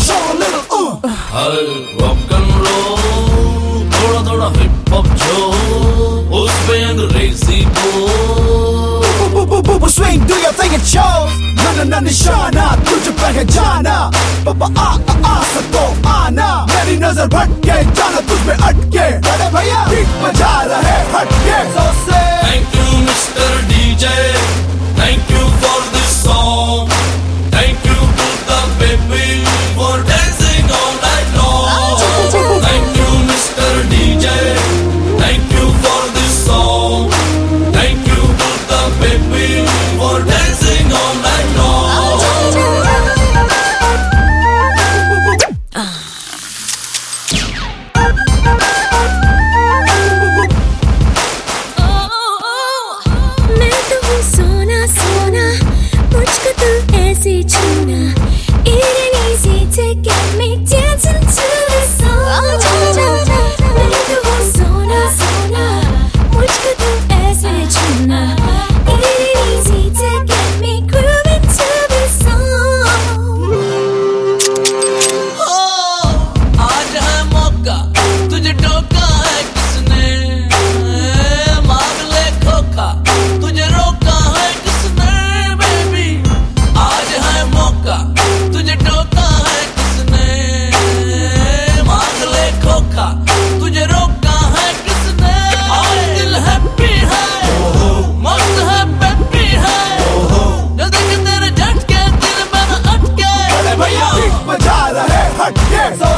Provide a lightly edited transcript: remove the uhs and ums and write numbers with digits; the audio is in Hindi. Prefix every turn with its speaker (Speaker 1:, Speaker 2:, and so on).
Speaker 1: show a little
Speaker 2: rock and roll, थोड़ा थोड़ा hip hop जो उस पे अंग्रेजी बोल।
Speaker 1: Swing, do your thing, it shows. ना निशाना तुझ पे है जाना, बाबा आ सबको आना। मेरी नजर भटके जाना तुझ में अटके, बड़े भैया बीट बजा रहे हटके। So say
Speaker 2: thank you Mr. DJ, thank you for this song, thank you to the baby for dancing all night long. Thank you Mr. DJ, thank you for this song, thank you to the baby for dancing all night long. बजा रहे हटके।